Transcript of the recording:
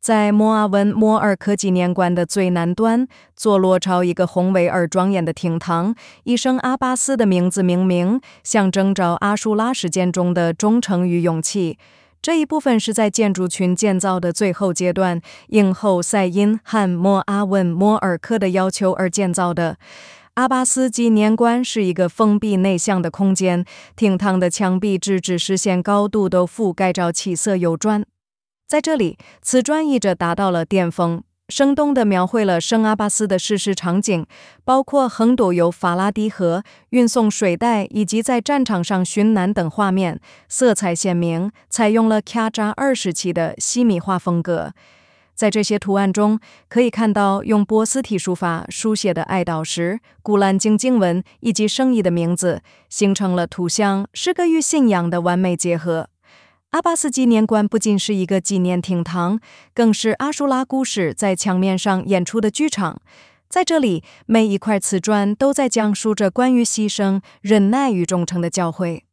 在摩阿文摩尔科纪念馆的最南端，坐落朝一个宏伟而庄严的厅堂，以圣阿巴斯的名字命名，象征着阿舒拉事件中的忠诚与勇气。这一部分是在建筑群建造的最后阶段，应后塞因和摩阿文摩尔科的要求而建造的。阿巴斯纪念馆是一个封闭内向的空间，厅堂的墙壁直至视线高度都覆盖着起色油砖。在这里，瓷砖艺者达到了巅峰，生动地描绘了圣阿巴斯的事实场景，包括横渡由法拉第河、运送水带以及在战场上殉难等画面，色彩鲜明，采用了卡扎2时期的西米画风格。在这些图案中，可以看到用波斯体书法书写的哀悼诗、古兰经经文以及圣裔的名字，形成了图像、诗歌与信仰的完美结合。阿巴斯纪念馆不仅是一个纪念厅堂，更是阿舒拉故事在墙面上演出的剧场。在这里，每一块瓷砖都在讲述着关于牺牲、忍耐与忠诚的教诲。